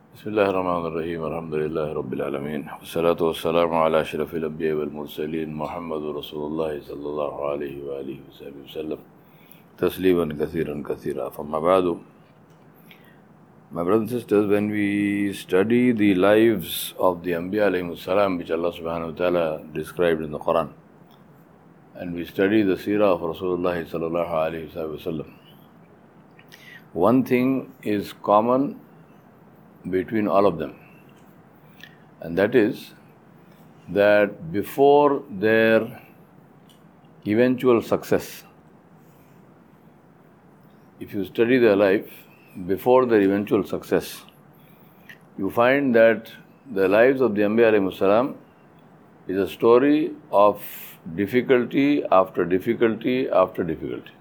Bismillahirrahmanirrahim. Alhamdulillahi Rabbil Alameen. Wassalatu wassalamu ala ashrafil anbiya wal mursaleen. Muhammadur Rasulullah sallallahu alayhi wa alihi wa sahbihi wa sallam. Tasliman kathiran kathira. Amma ba'du. My brothers and sisters, when we study the lives of the Anbiya alayhimus salam, which Allah subhanahu wa ta'ala described in the Quran, and we study the seerah of Rasulullah sallallahu alayhi wa sallam, one thing is common between all of them, and that is that before their eventual success, if you study their life before their eventual success, you find that the lives of the Anbiya alayhimus salam is a story of difficulty after difficulty after difficulty,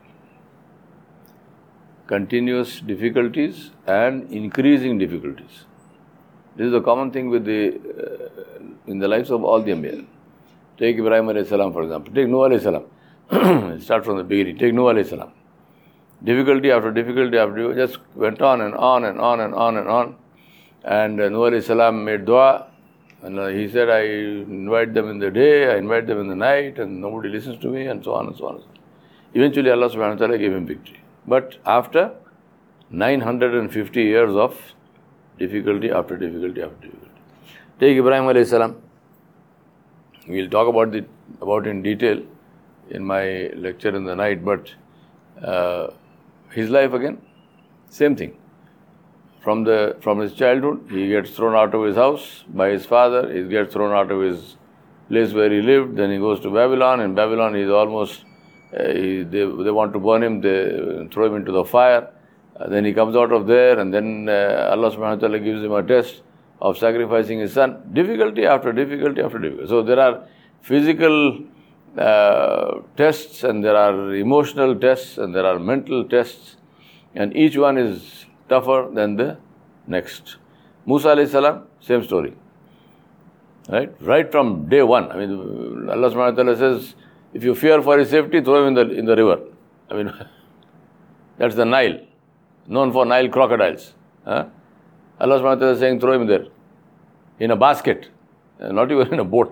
continuous difficulties and increasing difficulties. This is a common thing with in the lives of all the Anbiya. Take Ibrahim alayhi salam, for example. Take Nuh alayhi salam. Start from the beginning. Take Nuh alayhi salam. Difficulty after difficulty after difficulty just went on and on and on and on and on. And Nuh alayhi salam made dua. And he said, I invite them in the day, I invite them in the night, and nobody listens to me, and so on and so on and so on. Eventually Allah subhanahu wa ta'ala gave him victory. But after 950 years of difficulty after difficulty after difficulty. Take Ibrahim alayhi salam. We'll talk about it in detail in my lecture in the night, but his life again, same thing. From his childhood, he gets thrown out of his house by his father, he gets thrown out of his place where he lived, then he goes to Babylon. In Babylon, he's almost they want to burn him, they throw him into the fire. Then he comes out of there, and then Allah subhanahu wa ta'ala gives him a test of sacrificing his son. Difficulty after difficulty after difficulty. So there are physical tests, and there are emotional tests, and there are mental tests, and each one is tougher than the next. Musa alayhi salam, same story. Right from day one. I mean, Allah subhanahu wa ta'ala says, if you fear for his safety, throw him in the river. I mean, that's the Nile, known for Nile crocodiles. Allah subhanahu wa ta'ala is saying, throw him there, in a basket, not even in a boat.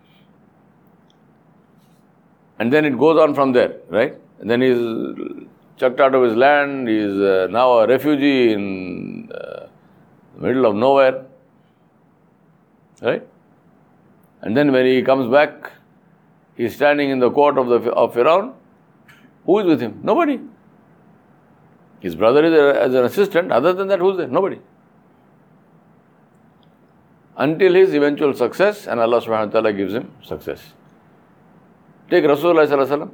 And then it goes on from there, right? And then he's chucked out of his land, he's now a refugee in the middle of nowhere, right? And then when he comes back, he's standing in the court of Firaun. Who is with him? Nobody. His brother is as an assistant. Other than that, who's there? Nobody. Until his eventual success, and Allah subhanahu wa ta'ala gives him success. Take Rasulullah sallallahu alaihi wasallam.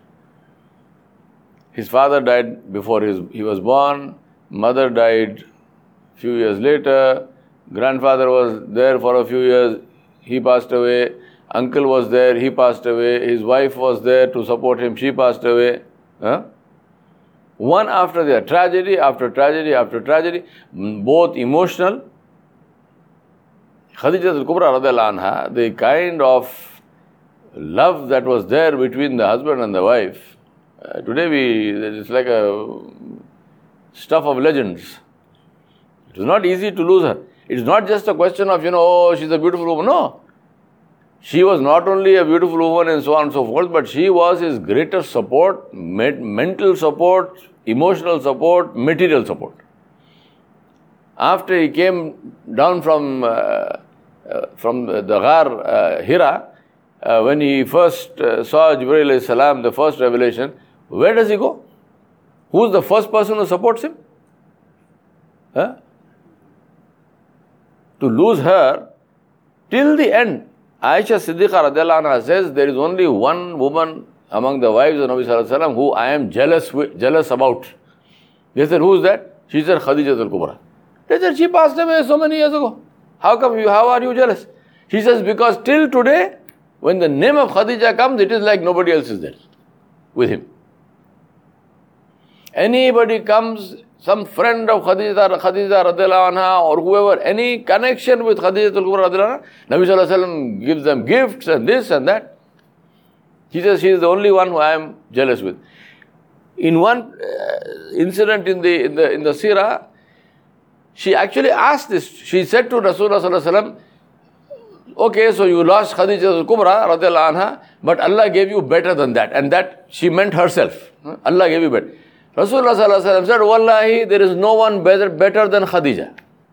His father died before he was born. Mother died a few years later. Grandfather was there for a few years. He passed away. Uncle was there, he passed away. His wife was there to support him, she passed away. One after the other, tragedy after tragedy after tragedy, both emotional. Khadija al-Kubra radhiyallahu anha, the kind of love that was there between the husband and the wife, today it's like a stuff of legends. It was not easy to lose her. It's not just a question of, oh, she's a beautiful woman. No. She was not only a beautiful woman and so on and so forth, but she was his greatest support, mental support, emotional support, material support. After he came down from the Ghar Hira, when he first saw Jibreel alayhi salam, the first revelation, where does he go? Who's the first person who supports him? To lose her till the end. Aisha Siddiqa radiallahu anha says, there is only one woman among the wives of Nabi sallallahu alaihi wasallam who I am jealous about. They said, who is that? She said, Khadija al-Kubra. They said, she passed away so many years ago. How are you jealous? She says, because till today, when the name of Khadija comes, it is like nobody else is there with him. Anybody comes, some friend of Khadija radiallahu anha or whoever, any connection with Khadija al-Kubra radiallahu anha, Nabi sallallahu alaihi wasallam gives them gifts and this and that. He says, she is the only one who I am jealous with. In one incident in the seerah, she actually asked this. She said to Rasulullah sallallahu alaihi wasallam, okay, so you lost Khadija al-Kubra radiallahu anha, but Allah gave you better than that. And that she meant herself. Allah gave you better. Rasulullah sallallahu alaihi wasallam said, Wallahi, there is no one better than Khadija.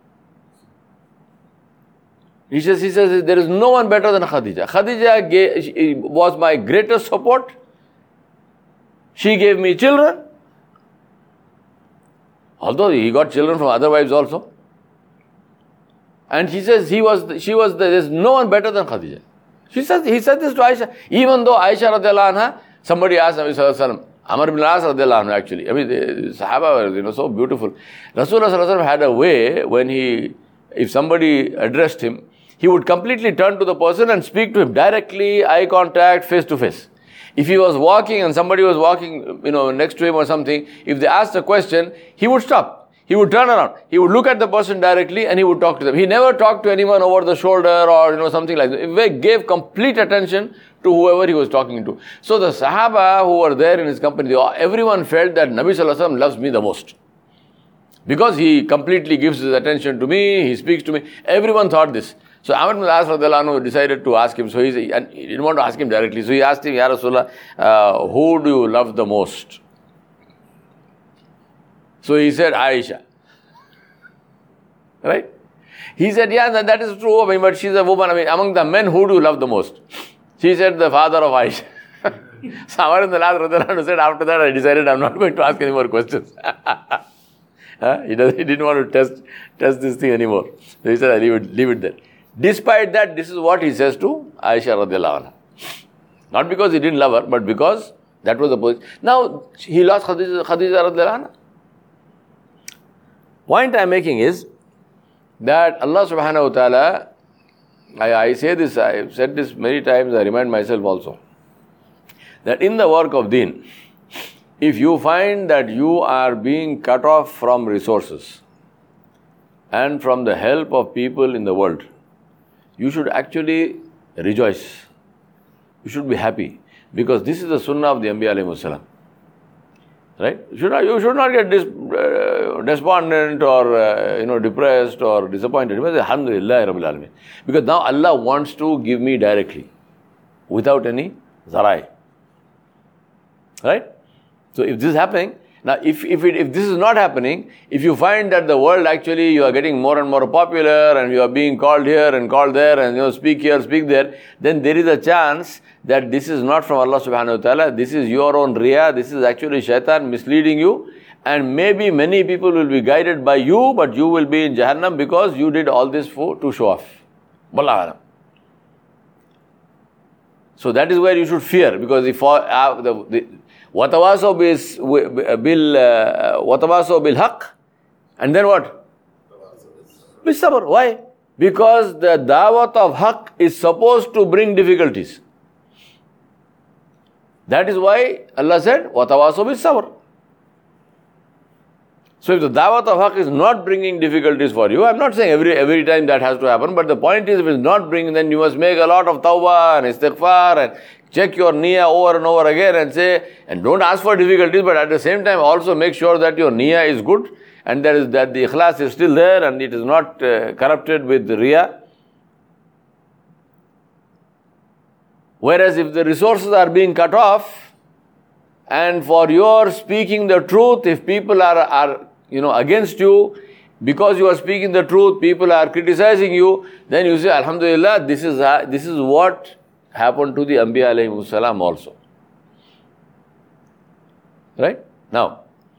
He says, there is no one better than Khadija. Khadija was my greatest support. She gave me children. Although he got children from other wives also. And he says, there is no one better than Khadija. He said this to Aisha. Even though Aisha radiallahu anha, somebody asked Nabi sallallahu alaihi wasallam, Amr ibn al-As radiallahu anhu actually. I mean, the Sahaba were, so beautiful. Rasulullah sallallahu alaihi wasallam had a way when if somebody addressed him, he would completely turn to the person and speak to him directly, eye contact, face to face. If he was walking and somebody was walking, next to him or something, if they asked a question, he would stop. He would turn around. He would look at the person directly and he would talk to them. He never talked to anyone over the shoulder or, something like that. He gave complete attention to whoever he was talking to. So the Sahaba who were there in his company, everyone felt that Nabi sallallahu alaihi wasallam loves me the most. Because he completely gives his attention to me, he speaks to me. Everyone thought this. So Amr ibn al-As radiallahu anhu decided to ask him. So he didn't want to ask him directly. So he asked him, Ya Rasulullah, who do you love the most? So he said, Aisha. Right? He said, yeah, that is true. I mean, but she's a woman. I mean, among the men, who do you love the most? She said, the father of Aisha. So Amr ibn al-As radiallahu anhu said, after that I decided I'm not going to ask any more questions. He didn't want to test this thing anymore. So he said, I leave it there. Despite that, this is what he says to Aisha radiallahu anha. Not because he didn't love her, but because that was the position. Now, he lost Khadija radiallahu anha. Point I am making is that Allah subhanahu wa ta'ala, I say this, I have said this many times, I remind myself also, that in the work of deen, if you find that you are being cut off from resources and from the help of people in the world, you should actually rejoice. You should be happy. Because this is the sunnah of the Anbiya alayhimus salam. Right? You should not get despondent or depressed or disappointed. Alhamdulillah Rabbil Alameen. Because now Allah wants to give me directly, without any zarai. Right? So if this is happening, now if this is not happening, if you find that the world actually you are getting more and more popular and you are being called here and called there and speak here, speak there, then there is a chance that this is not from Allah subhanahu wa ta'ala, this is your own riya, this is actually shaitan misleading you, and maybe many people will be guided by you, but you will be in Jahannam because you did all this to show off. Wallahu alam. So that is where you should fear, because if وَتَوَاسَوْا بِالْحَقِّ, and then what? Bis-sabr. Why? Because the da'wat of haqq is supposed to bring difficulties. That is why Allah said, وَتَوَاسَوْا بِالْصَبْرِ. So if the da'wat of haqq is not bringing difficulties for you, I'm not saying every time that has to happen, but the point is, if it's not bringing, then you must make a lot of tawbah and istighfar and check your niyyah over and over again and say, and don't ask for difficulties, but at the same time also make sure that your niyyah is good and that the ikhlas is still there and it is not corrupted with riya. Whereas if the resources are being cut off, and for your speaking the truth, if people are against you, because you are speaking the truth, people are criticizing you, then you say, Alhamdulillah, this is what happened to the Anbiya alayhimus salam also. Right? Now,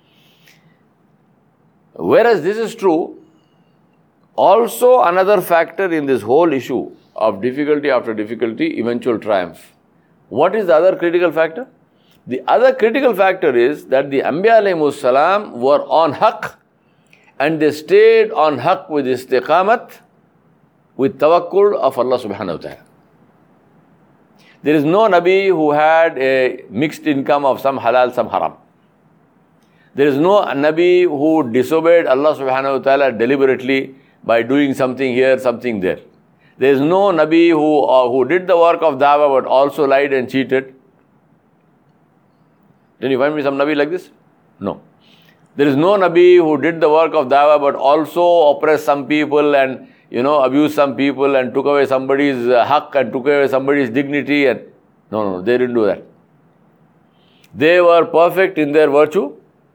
whereas this is true, also another factor in this whole issue of difficulty after difficulty, eventual triumph. What is the other critical factor? The other critical factor is that the Anbiya alayhimus salam were on haqq, and they stayed on haqq with istiqamat, with tawakkul of Allah subhanahu wa ta'ala. There is no Nabi who had a mixed income of some halal, some haram. There is no Nabi who disobeyed Allah subhanahu wa ta'ala deliberately by doing something here, something there. There is no Nabi who did the work of da'wah but also lied and cheated. Can you find me some Nabi like this? No. There is no Nabi who did the work of dawah but also oppressed some people and, abused some people and took away somebody's haqq and took away somebody's dignity. And no, they didn't do that. They were perfect in their virtue.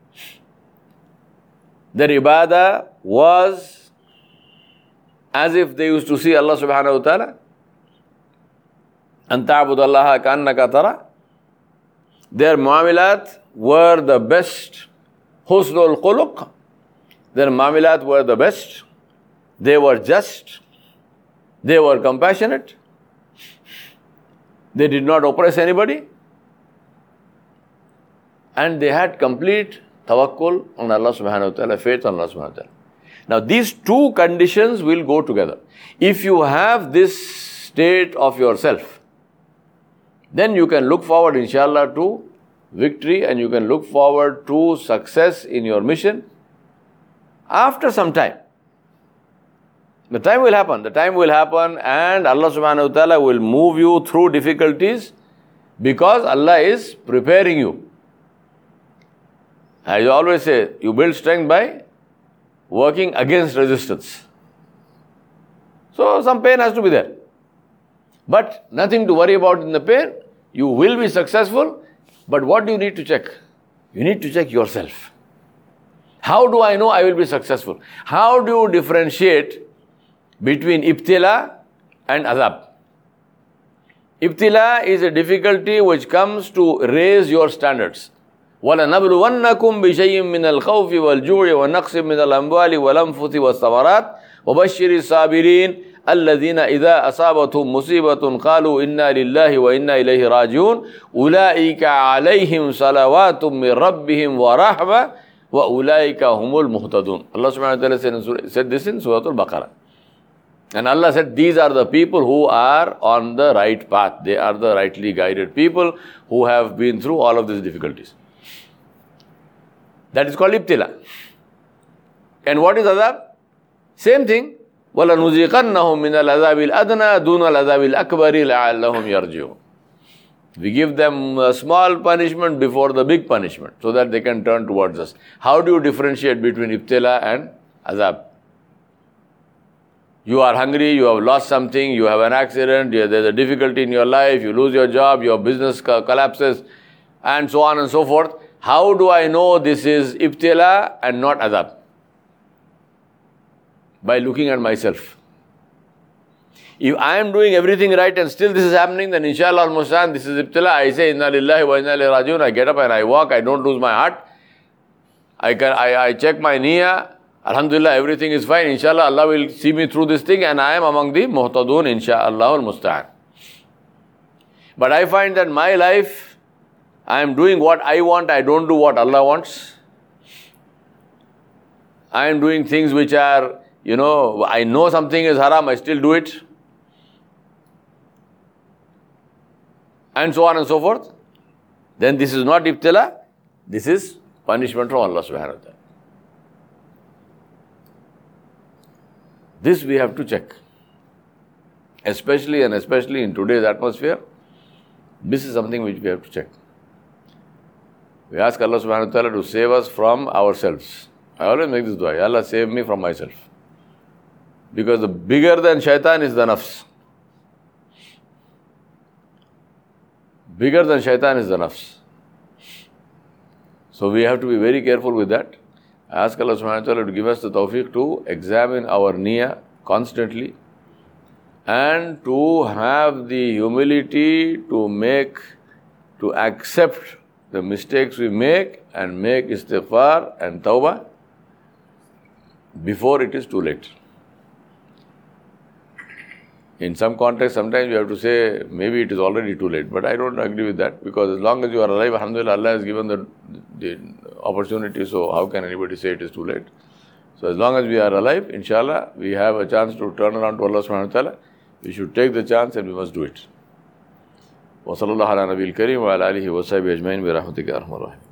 Their ibadah was as if they used to see Allah subhanahu wa ta'ala. أَن تَعْبُدَ اللَّهَ كَأَنَّكَ تَرَى. Their muamilat were the best. Husnul khuluq. Their muamilat were the best. They were just. They were compassionate. They did not oppress anybody. And they had complete tawakkul on Allah subhanahu wa ta'ala, faith on Allah subhanahu wa ta'ala. Now these two conditions will go together. If you have this state of yourself, then you can look forward inshallah to victory and you can look forward to success in your mission after some time. The time will happen and Allah subhanahu wa ta'ala will move you through difficulties because Allah is preparing you. As I always say, you build strength by working against resistance. So some pain has to be there. But nothing to worry about in the pain. You will be successful. But what do you need to check? You need to check yourself. How do I know I will be successful? How do you differentiate between ibtila and azab? Ibtila is a difficulty which comes to raise your standards. وَلَنَبْلُوَنَّكُمْ بِشَيْءٍ مِّنَ الْخَوْفِ وَالْجُوعِ وَنَقْصٍ مِّنَ الْأَمْوَالِ وَالْأَنفُسِ وَالثَّمَرَاتِ وَبَشِّرِ الصَّابِرِينَ الَّذِينَ إِذَا أَصَابَتْهُمْ مُصِيبَةٌ قَالُوا إِنَّا لِلَّهِ وَإِنَّا إِلَيْهِ رَاجِعُونَ أُولَٰئِكَ عَلَيْهِمْ صَلَوَاتٌ مِّن رَّبِّهِمْ وَرَحْمَةٌ وَأُولَٰئِكَ هُمُ الْمُهْتَدُونَ. Allah subhanahu wa ta'ala said this in Surah Al-Baqarah. And Allah said, these are the people who are on the right path. They are the rightly guided people who have been through all of these difficulties. That is called ibtila. And what is azab? Same thing. وَلَنُذِيقَنَّهُمْ مِنَ الْعَذَابِ الْأَدْنَى دُونَ الْعَذَابِ الْأَكْبَرِ لَعَلَّهُمْ يَرْجِعُونَ. We give them a small punishment before the big punishment so that they can turn towards us. How do you differentiate between ibtila and azab? You are hungry, you have lost something, you have an accident, there's a difficulty in your life, you lose your job, your business collapses, and so on and so forth. How do I know this is ibtila and not azab? By looking at myself. If I am doing everything right and still this is happening, then inshallah al-musta'an, this is ibtila. I say, inna lillahi wa inna ilayhi raji'un. I get up and I walk, I don't lose my heart. I check my niyyah. Alhamdulillah, everything is fine. Inshallah, Allah will see me through this thing and I am among the muhtadun, inshallah al-musta'an. But I find that my life, I am doing what I want, I don't do what Allah wants. I am doing things which are, I know something is haram, I still do it. And so on and so forth. Then this is not ibtila, this is punishment from Allah subhanahu wa ta'ala. This we have to check. Especially in today's atmosphere, this is something which we have to check. We ask Allah subhanahu wa ta'ala to save us from ourselves. I always make this dua, Allah save me from myself. Because the bigger than shaitan is the nafs. Bigger than shaitan is the nafs. So we have to be very careful with that. I ask Allah subhanahu wa ta'ala to give us the tawfiq to examine our niyyah constantly and to have the humility to accept the mistakes we make and make istighfar and tawbah before it is too late. In some context, sometimes you have to say, maybe it is already too late. But I don't agree with that because as long as you are alive, alhamdulillah, Allah has given the opportunity. So how can anybody say it is too late? So as long as we are alive, inshallah, we have a chance to turn around to Allah subhanahu wa ta'ala. We should take the chance and we must do it. وصلى الله على نبي الكريم وعلى آله وصحبه أجمعين برحمتك يا أرحم الراحمين.